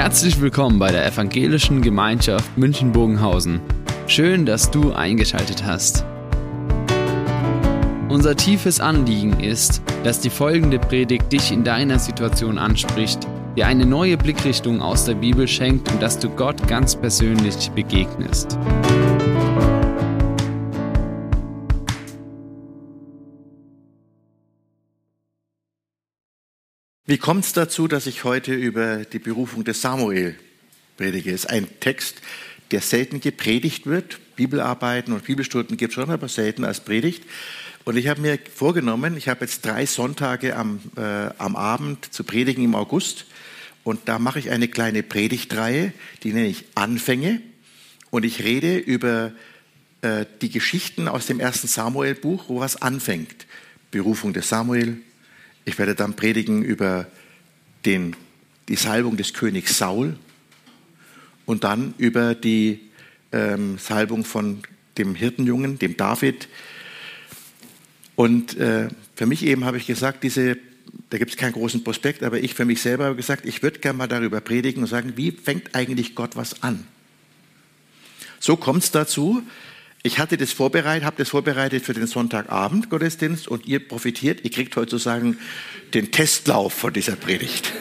Herzlich willkommen bei der Evangelischen Gemeinschaft München-Bogenhausen. Schön, dass du eingeschaltet hast. Unser tiefes Anliegen ist, dass die folgende Predigt dich in deiner Situation anspricht, dir eine neue Blickrichtung aus der Bibel schenkt und dass du Gott ganz persönlich begegnest. Wie kommt es dazu, dass ich heute über die Berufung des Samuel predige? Es ist ein Text, der selten gepredigt wird. Bibelarbeiten und Bibelstunden gibt es schon, aber selten als Predigt. Und ich habe mir vorgenommen, ich habe jetzt 3 Sonntage am Abend zu predigen im August. Und da mache ich eine kleine Predigtreihe, die nenne ich Anfänge. Und ich rede über die Geschichten aus dem 1. Samuel-Buch, wo was anfängt. Berufung des Samuel. Ich werde dann predigen über die Salbung des Königs Saul und dann über die Salbung von dem Hirtenjungen, dem David. Und für mich eben habe ich gesagt, da gibt es keinen großen Prospekt, aber ich für mich selber habe gesagt, ich würde gerne mal darüber predigen und sagen, wie fängt eigentlich Gott was an? So kommt es dazu. Ich habe das vorbereitet für den Sonntagabend Gottesdienst und ihr profitiert, ihr kriegt heute sozusagen den Testlauf von dieser Predigt.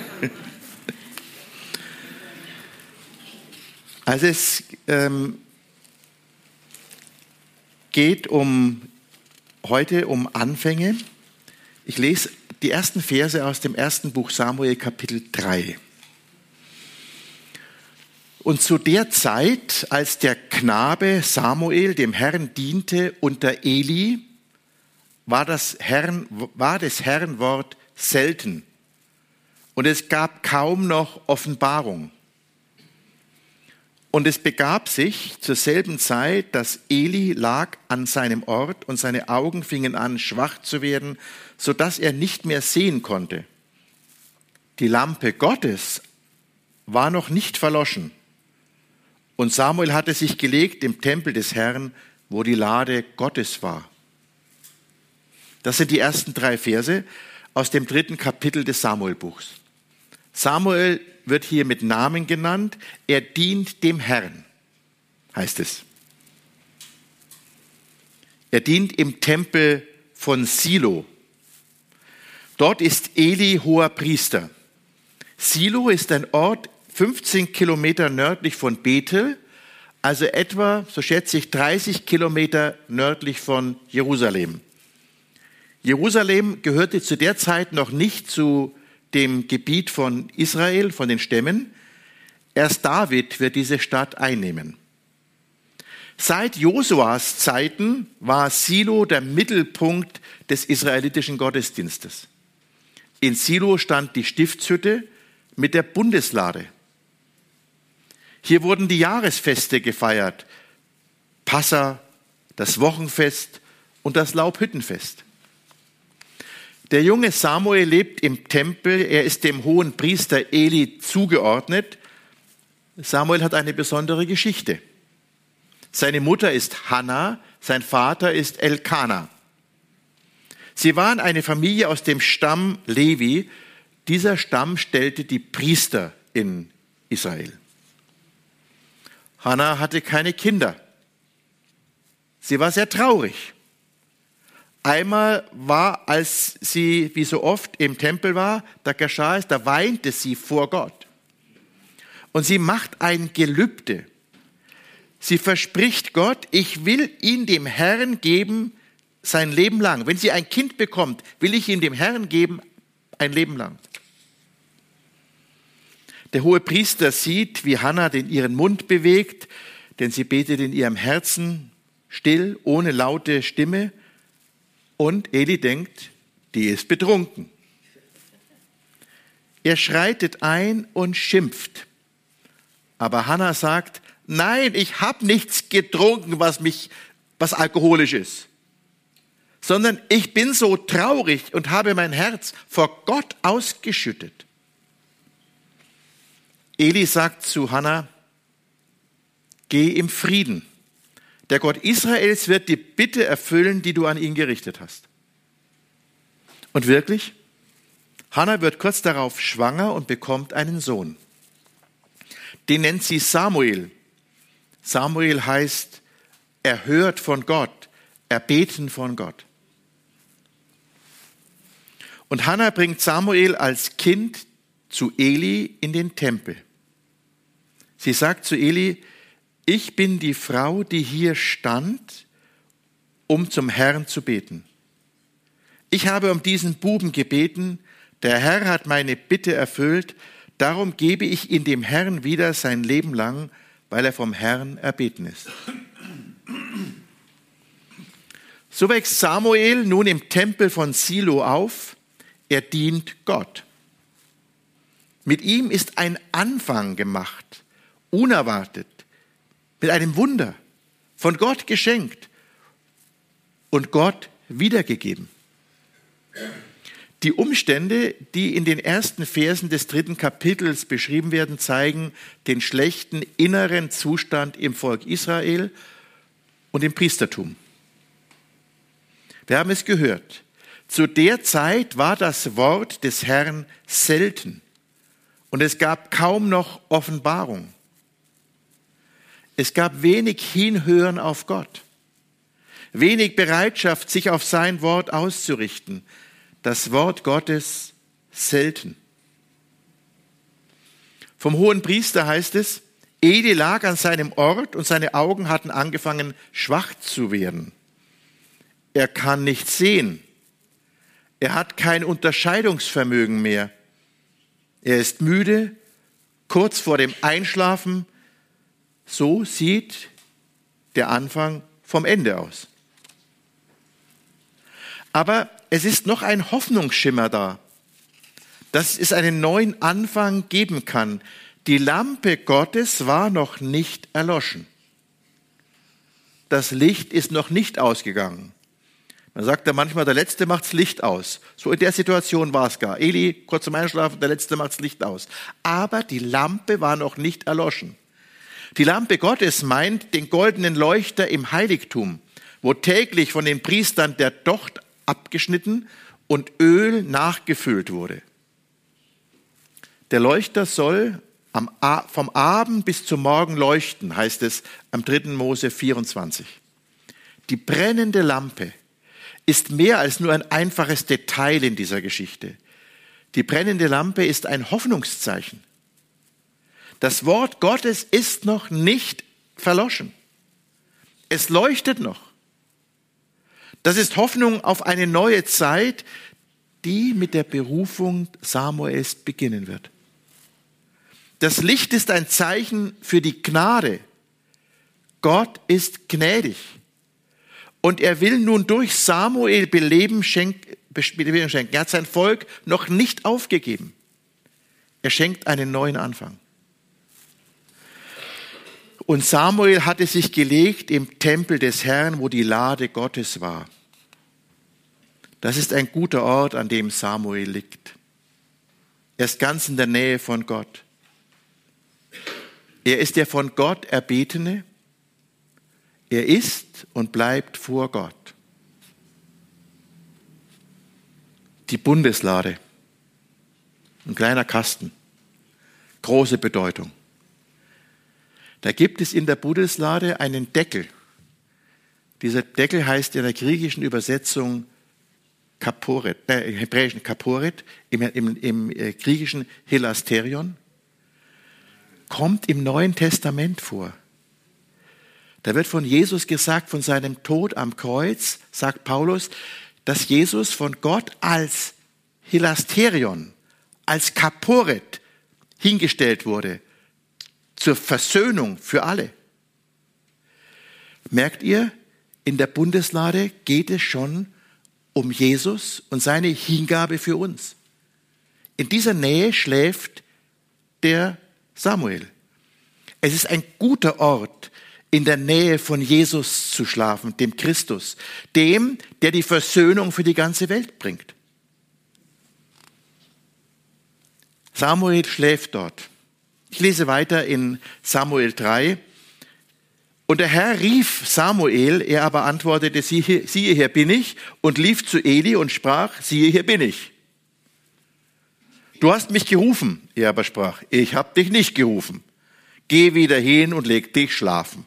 Also es geht heute um Anfänge. Ich lese die ersten Verse aus dem 1. Buch Samuel, Kapitel 3. Und zu der Zeit, als der Knabe Samuel dem Herrn diente unter Eli, war des Herrn Wort selten und es gab kaum noch Offenbarung. Und es begab sich zur selben Zeit, dass Eli lag an seinem Ort und seine Augen fingen an, schwach zu werden, sodass er nicht mehr sehen konnte. Die Lampe Gottes war noch nicht verloschen. Und Samuel hatte sich gelegt im Tempel des Herrn, wo die Lade Gottes war. Das sind die ersten 3 Verse aus dem 3. Kapitel des Samuel-Buchs. Samuel wird hier mit Namen genannt. Er dient dem Herrn, heißt es. Er dient im Tempel von Silo. Dort ist Eli hoher Priester. Silo ist ein Ort 15 Kilometer nördlich von Bethel, also etwa, so schätze ich, 30 Kilometer nördlich von Jerusalem. Jerusalem gehörte zu der Zeit noch nicht zu dem Gebiet von Israel, von den Stämmen. Erst David wird diese Stadt einnehmen. Seit Josuas Zeiten war Silo der Mittelpunkt des israelitischen Gottesdienstes. In Silo stand die Stiftshütte mit der Bundeslade. Hier wurden die Jahresfeste gefeiert, Passa, das Wochenfest und das Laubhüttenfest. Der junge Samuel lebt im Tempel, er ist dem hohen Priester Eli zugeordnet. Samuel hat eine besondere Geschichte. Seine Mutter ist Hannah, sein Vater ist Elkana. Sie waren eine Familie aus dem Stamm Levi. Dieser Stamm stellte die Priester in Israel. Hannah hatte keine Kinder. Sie war sehr traurig. Einmal als sie, wie so oft, im Tempel war, da geschah es, da weinte sie vor Gott. Und sie macht ein Gelübde. Sie verspricht Gott, ich will ihn dem Herrn geben sein Leben lang. Wenn sie ein Kind bekommt, will ich ihm dem Herrn geben ein Leben lang. Der hohe Priester sieht, wie Hannah ihren Mund bewegt, denn sie betet in ihrem Herzen still, ohne laute Stimme. Und Eli denkt, die ist betrunken. Er schreitet ein und schimpft. Aber Hannah sagt, nein, ich habe nichts getrunken, was alkoholisch ist. Sondern ich bin so traurig und habe mein Herz vor Gott ausgeschüttet. Eli sagt zu Hannah, geh im Frieden. Der Gott Israels wird die Bitte erfüllen, die du an ihn gerichtet hast. Und wirklich, Hannah wird kurz darauf schwanger und bekommt einen Sohn. den nennt sie Samuel. Samuel heißt erhört von Gott, erbeten von Gott. Und Hannah bringt Samuel als Kind zu Eli in den Tempel. Sie sagt zu Eli, ich bin die Frau, die hier stand, um zum Herrn zu beten. Ich habe um diesen Buben gebeten, der Herr hat meine Bitte erfüllt, darum gebe ich ihn dem Herrn wieder sein Leben lang, weil er vom Herrn erbeten ist. So wächst Samuel nun im Tempel von Silo auf, er dient Gott. Mit ihm ist ein Anfang gemacht, unerwartet, mit einem Wunder, von Gott geschenkt und Gott wiedergegeben. Die Umstände, die in den ersten Versen des 3. Kapitels beschrieben werden, zeigen den schlechten inneren Zustand im Volk Israel und im Priestertum. Wir haben es gehört. Zu der Zeit war das Wort des Herrn selten und es gab kaum noch Offenbarung. Es gab wenig Hinhören auf Gott, wenig Bereitschaft, sich auf sein Wort auszurichten. Das Wort Gottes selten. Vom hohen Priester heißt es, Eli lag an seinem Ort und seine Augen hatten angefangen schwach zu werden. Er kann nicht sehen. Er hat kein Unterscheidungsvermögen mehr. Er ist müde, kurz vor dem Einschlafen. So sieht der Anfang vom Ende aus. Aber es ist noch ein Hoffnungsschimmer da, dass es einen neuen Anfang geben kann. Die Lampe Gottes war noch nicht erloschen. Das Licht ist noch nicht ausgegangen. Man sagt ja manchmal, der Letzte macht das Licht aus. So in der Situation war es gar. Eli, kurz zum Einschlafen, der Letzte macht das Licht aus. Aber die Lampe war noch nicht erloschen. Die Lampe Gottes meint den goldenen Leuchter im Heiligtum, wo täglich von den Priestern der Docht abgeschnitten und Öl nachgefüllt wurde. Der Leuchter soll vom Abend bis zum Morgen leuchten, heißt es am 3. Mose 24. Die brennende Lampe ist mehr als nur ein einfaches Detail in dieser Geschichte. Die brennende Lampe ist ein Hoffnungszeichen. Das Wort Gottes ist noch nicht verloschen. Es leuchtet noch. Das ist Hoffnung auf eine neue Zeit, die mit der Berufung Samuels beginnen wird. Das Licht ist ein Zeichen für die Gnade. Gott ist gnädig. Und er will nun durch Samuel Beleben schenken. Er hat sein Volk noch nicht aufgegeben. Er schenkt einen neuen Anfang. Und Samuel hatte sich gelegt im Tempel des Herrn, wo die Lade Gottes war. Das ist ein guter Ort, an dem Samuel liegt. Er ist ganz in der Nähe von Gott. Er ist der von Gott Erbetene. Er ist und bleibt vor Gott. Die Bundeslade. Ein kleiner Kasten. Große Bedeutung. Da gibt es in der Bundeslade einen Deckel. Dieser Deckel heißt in der griechischen Übersetzung Kaporet, im hebräischen Kaporet, im griechischen Hilasterion, kommt im Neuen Testament vor. Da wird von Jesus gesagt, von seinem Tod am Kreuz, sagt Paulus, dass Jesus von Gott als Hilasterion, als Kaporet hingestellt wurde, zur Versöhnung für alle. Merkt ihr, in der Bundeslade geht es schon um Jesus und seine Hingabe für uns. In dieser Nähe schläft der Samuel. Es ist ein guter Ort, in der Nähe von Jesus zu schlafen, dem Christus, dem, der die Versöhnung für die ganze Welt bringt. Samuel schläft dort. Ich lese weiter in Samuel 3. Und der Herr rief Samuel, er aber antwortete, siehe, hier bin ich, und lief zu Eli und sprach, siehe, hier bin ich. Du hast mich gerufen, er aber sprach, ich habe dich nicht gerufen. geh wieder hin und leg dich schlafen.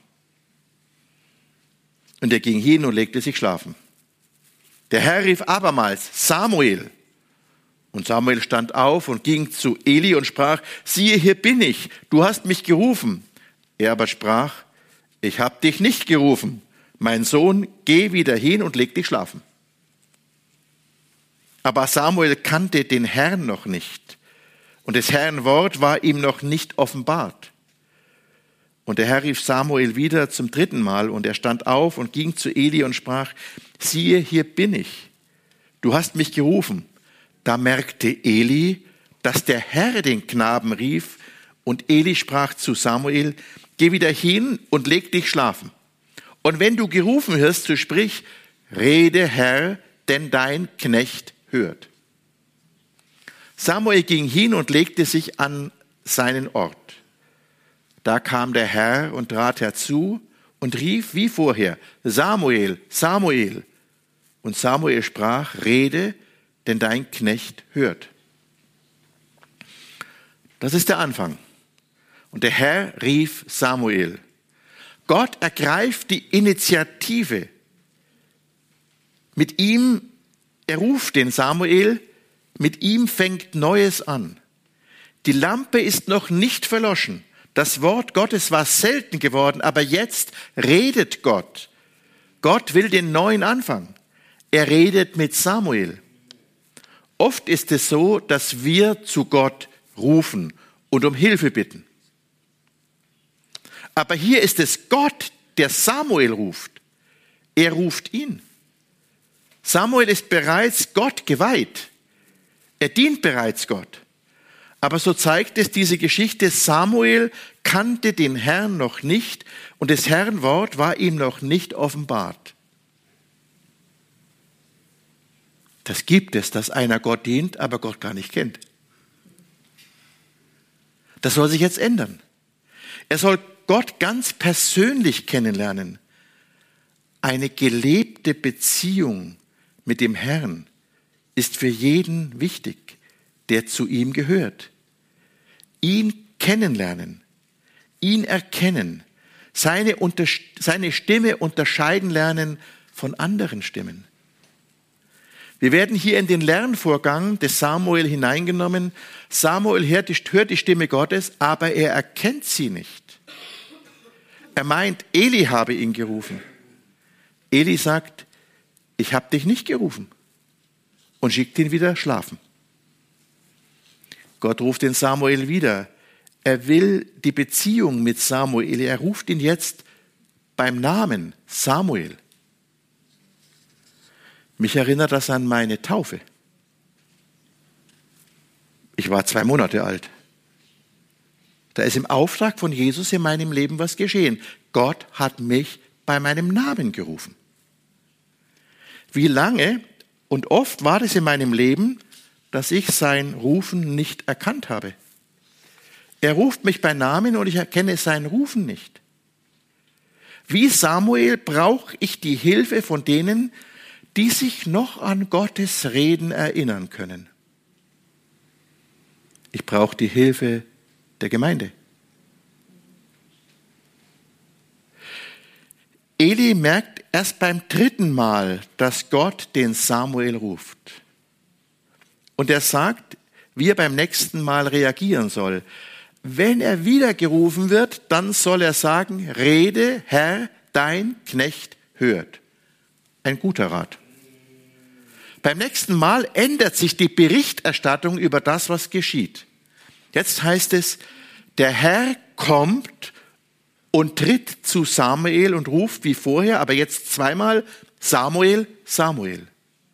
Und er ging hin und legte sich schlafen. Der Herr rief abermals, Samuel. Und Samuel stand auf und ging zu Eli und sprach, siehe, hier bin ich, du hast mich gerufen. Er aber sprach, ich habe dich nicht gerufen. Mein Sohn, geh wieder hin und leg dich schlafen. Aber Samuel kannte den Herrn noch nicht. Und des Herrn Wort war ihm noch nicht offenbart. Und der Herr rief Samuel wieder zum 3. Mal, und er stand auf und ging zu Eli und sprach, siehe, hier bin ich. Du hast mich gerufen. Da merkte Eli, dass der Herr den Knaben rief, und Eli sprach zu Samuel, geh wieder hin und leg dich schlafen. Und wenn du gerufen wirst, so sprich, rede Herr, denn dein Knecht hört. Samuel ging hin und legte sich an seinen Ort. Da kam der Herr und trat herzu und rief wie vorher, Samuel, Samuel. Und Samuel sprach, rede, denn dein Knecht hört. Das ist der Anfang. Und der Herr rief Samuel. Gott ergreift die Initiative. Mit ihm, er ruft den Samuel, mit ihm fängt Neues an. Die Lampe ist noch nicht verloschen. Das Wort Gottes war selten geworden, aber jetzt redet Gott. Gott will den neuen Anfang. Er redet mit Samuel. Oft ist es so, dass wir zu Gott rufen und um Hilfe bitten. Aber hier ist es Gott, der Samuel ruft. Er ruft ihn. Samuel ist bereits Gott geweiht. Er dient bereits Gott. Aber so zeigt es diese Geschichte, Samuel kannte den Herrn noch nicht und des Herrn Wort war ihm noch nicht offenbart. Das gibt es, dass einer Gott dient, aber Gott gar nicht kennt. Das soll sich jetzt ändern. Er soll Gott ganz persönlich kennenlernen. Eine gelebte Beziehung mit dem Herrn ist für jeden wichtig, der zu ihm gehört. Ihn kennenlernen, ihn erkennen, seine Stimme unterscheiden lernen von anderen Stimmen. Wir werden hier in den Lernvorgang des Samuel hineingenommen. Samuel hört die Stimme Gottes, aber er erkennt sie nicht. Er meint, Eli habe ihn gerufen. Eli sagt, ich habe dich nicht gerufen, und schickt ihn wieder schlafen. Gott ruft den Samuel wieder. Er will die Beziehung mit Samuel. Er ruft ihn jetzt beim Namen Samuel. Mich erinnert das an meine Taufe. Ich war 2 Monate alt. Da ist im Auftrag von Jesus in meinem Leben was geschehen. Gott hat mich bei meinem Namen gerufen. Wie lange und oft war das in meinem Leben, dass ich sein Rufen nicht erkannt habe. Er ruft mich bei Namen und ich erkenne sein Rufen nicht. Wie Samuel brauche ich die Hilfe von denen, die sich noch an Gottes Reden erinnern können. Ich brauche die Hilfe der Gemeinde. Eli merkt erst beim 3. Mal, dass Gott den Samuel ruft. Und er sagt, wie er beim nächsten Mal reagieren soll. Wenn er wieder gerufen wird, dann soll er sagen, rede, Herr, dein Knecht hört. Ein guter Rat. Beim nächsten Mal ändert sich die Berichterstattung über das, was geschieht. Jetzt heißt es, der Herr kommt und tritt zu Samuel und ruft wie vorher, aber jetzt 2-mal, Samuel, Samuel.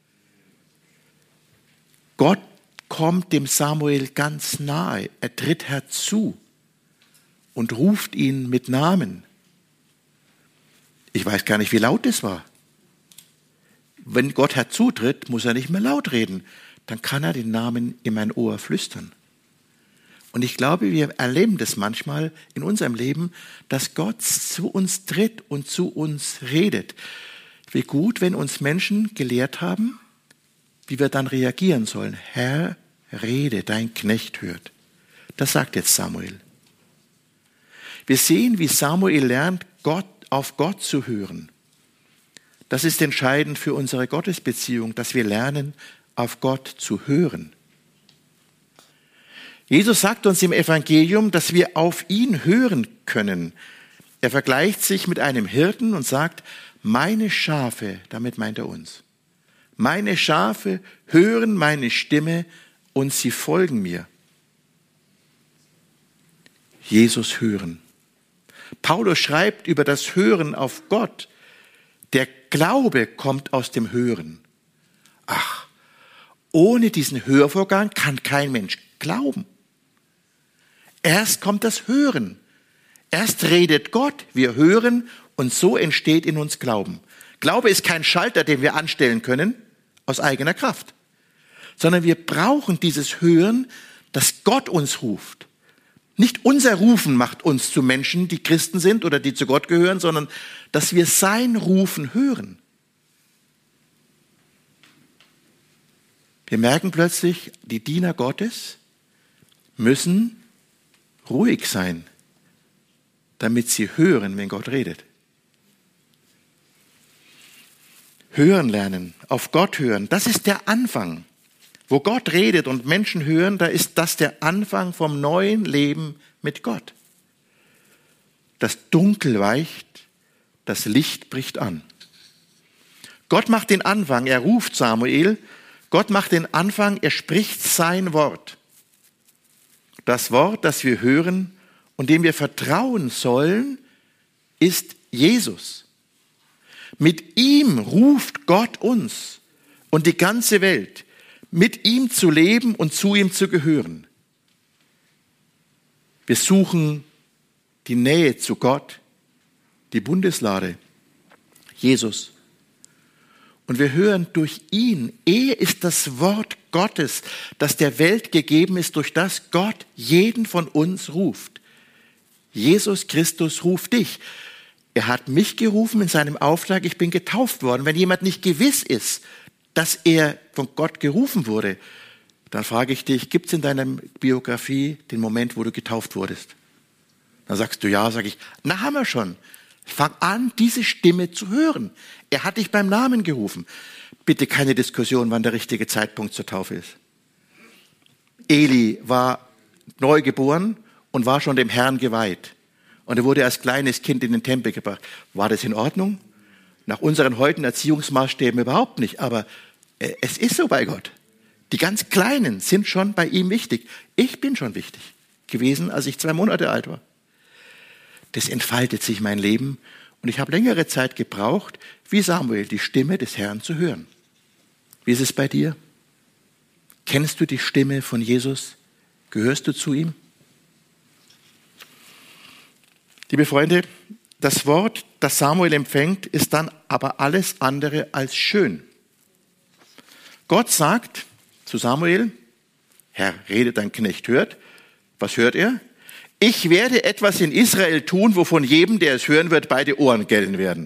Gott kommt dem Samuel ganz nahe. Er tritt herzu und ruft ihn mit Namen. Ich weiß gar nicht, wie laut es war. Wenn Gott herzutritt, muss er nicht mehr laut reden. Dann kann er den Namen in mein Ohr flüstern. Und ich glaube, wir erleben das manchmal in unserem Leben, dass Gott zu uns tritt und zu uns redet. Wie gut, wenn uns Menschen gelehrt haben, wie wir dann reagieren sollen. Herr, rede, dein Knecht hört. Das sagt jetzt Samuel. Wir sehen, wie Samuel lernt, auf Gott zu hören. Das ist entscheidend für unsere Gottesbeziehung, dass wir lernen, auf Gott zu hören. Jesus sagt uns im Evangelium, dass wir auf ihn hören können. Er vergleicht sich mit einem Hirten und sagt, meine Schafe, damit meint er uns, meine Schafe hören meine Stimme und sie folgen mir. Jesus hören. Paulus schreibt über das Hören auf Gott. Der Glaube kommt aus dem Hören. Ach, ohne diesen Hörvorgang kann kein Mensch glauben. Erst kommt das Hören. Erst redet Gott, wir hören und so entsteht in uns Glauben. Glaube ist kein Schalter, den wir anstellen können aus eigener Kraft, sondern wir brauchen dieses Hören, dass Gott uns ruft. Nicht unser Rufen macht uns zu Menschen, die Christen sind oder die zu Gott gehören, sondern dass wir sein Rufen hören. Wir merken plötzlich, die Diener Gottes müssen ruhig sein, damit sie hören, wenn Gott redet. Hören lernen, auf Gott hören, das ist der Anfang. Wo Gott redet und Menschen hören, da ist das der Anfang vom neuen Leben mit Gott. Das Dunkel weicht, das Licht bricht an. Gott macht den Anfang, er ruft Samuel, Gott macht den Anfang, er spricht sein Wort. Das Wort, das wir hören und dem wir vertrauen sollen, ist Jesus. Mit ihm ruft Gott uns und die ganze Welt, mit ihm zu leben und zu ihm zu gehören. Wir suchen die Nähe zu Gott, die Bundeslade, Jesus. Und wir hören durch ihn. Er ist das Wort Gottes, das der Welt gegeben ist, durch das Gott jeden von uns ruft. Jesus Christus ruft dich. Er hat mich gerufen in seinem Auftrag, ich bin getauft worden. Wenn jemand nicht gewiss ist, dass er von Gott gerufen wurde, dann frage ich dich, gibt es in deiner Biografie den Moment, wo du getauft wurdest? Dann sagst du ja, sage ich, na haben wir schon. Fang an, diese Stimme zu hören. Er hat dich beim Namen gerufen. Bitte keine Diskussion, wann der richtige Zeitpunkt zur Taufe ist. Eli war neugeboren und war schon dem Herrn geweiht. Und er wurde als kleines Kind in den Tempel gebracht. War das in Ordnung? Nach unseren heutigen Erziehungsmaßstäben überhaupt nicht. Aber es ist so bei Gott. Die ganz Kleinen sind schon bei ihm wichtig. Ich bin schon wichtig gewesen, als ich 2 Monate alt war. Das entfaltet sich mein Leben und ich habe längere Zeit gebraucht, wie Samuel, die Stimme des Herrn zu hören. Wie ist es bei dir? Kennst du die Stimme von Jesus? Gehörst du zu ihm? Liebe Freunde, das Wort, das Samuel empfängt, ist dann aber alles andere als schön. Gott sagt zu Samuel, Herr, rede, dein Knecht hört. Was hört er? Ich werde etwas in Israel tun, wovon jedem, der es hören wird, beide Ohren gellen werden.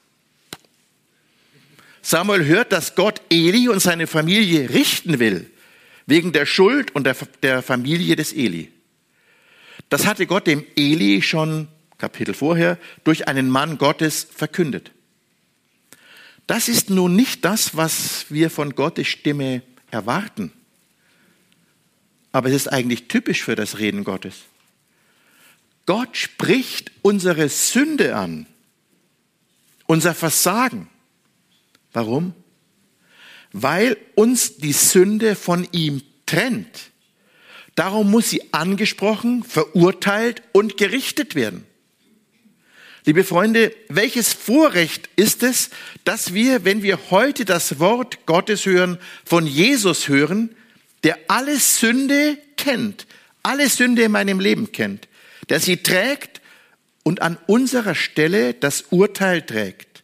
Samuel hört, dass Gott Eli und seine Familie richten will, wegen der Schuld und der Familie des Eli. Das hatte Gott dem Eli schon, Kapitel vorher, durch einen Mann Gottes verkündet. Das ist nun nicht das, was wir von Gottes Stimme erwarten. Aber es ist eigentlich typisch für das Reden Gottes. Gott spricht unsere Sünde an, unser Versagen. Warum? Weil uns die Sünde von ihm trennt. Darum muss sie angesprochen, verurteilt und gerichtet werden. Liebe Freunde, welches Vorrecht ist es, dass wir, wenn wir heute das Wort Gottes hören, von Jesus hören, der alle Sünde kennt, alle Sünde in meinem Leben kennt, der sie trägt und an unserer Stelle das Urteil trägt,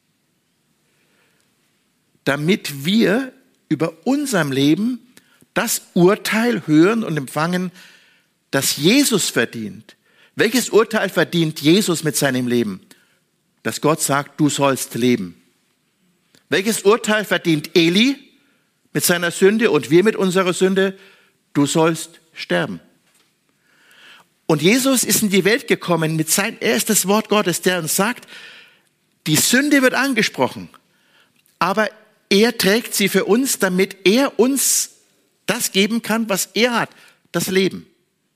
damit wir über unserem Leben das Urteil hören und empfangen, das Jesus verdient. Welches Urteil verdient Jesus mit seinem Leben? Dass Gott sagt, du sollst leben. Welches Urteil verdient Eli mit seiner Sünde und wir mit unserer Sünde? Du sollst sterben. Und Jesus ist in die Welt gekommen mit er ist das Wort Gottes, der uns sagt, die Sünde wird angesprochen, aber er trägt sie für uns, damit er uns das geben kann, was er hat, das Leben.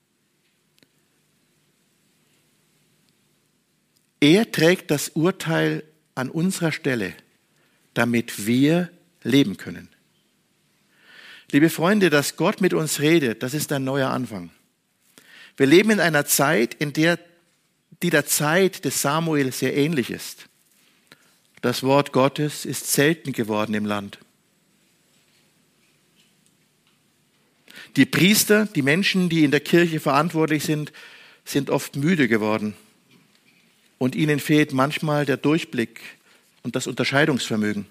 Er trägt das Urteil an unserer Stelle, damit wir leben können. Liebe Freunde, dass Gott mit uns redet, das ist ein neuer Anfang. Wir leben in einer Zeit, die der Zeit des Samuel sehr ähnlich ist. Das Wort Gottes ist selten geworden im Land. Die Priester, die Menschen, die in der Kirche verantwortlich sind, sind oft müde geworden. Und ihnen fehlt manchmal der Durchblick und das Unterscheidungsvermögen.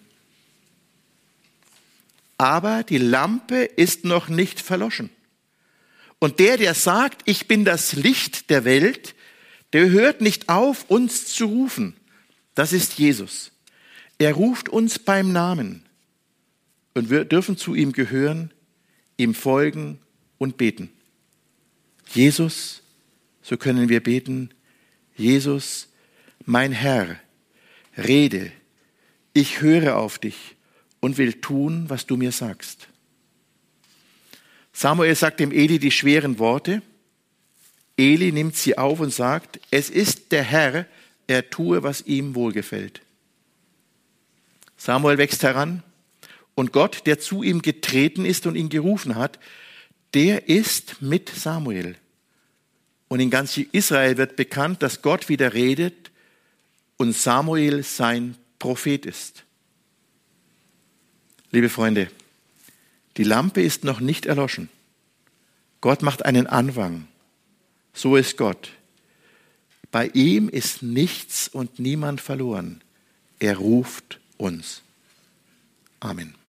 Aber die Lampe ist noch nicht verloschen. Und der sagt, ich bin das Licht der Welt, der hört nicht auf, uns zu rufen. Das ist Jesus. Er ruft uns beim Namen. Und wir dürfen zu ihm gehören, ihm folgen und beten. Jesus, so können wir beten, Jesus, mein Herr, rede, ich höre auf dich und will tun, was du mir sagst. Samuel sagt dem Eli die schweren Worte. Eli nimmt sie auf und sagt, es ist der Herr, er tue, was ihm wohlgefällt. Samuel wächst heran und Gott, der zu ihm getreten ist und ihn gerufen hat, der ist mit Samuel. Und in ganz Israel wird bekannt, dass Gott wieder redet und Samuel sein Prophet ist. Liebe Freunde, die Lampe ist noch nicht erloschen. Gott macht einen Anfang. So ist Gott. Bei ihm ist nichts und niemand verloren. Er ruft uns. Amen.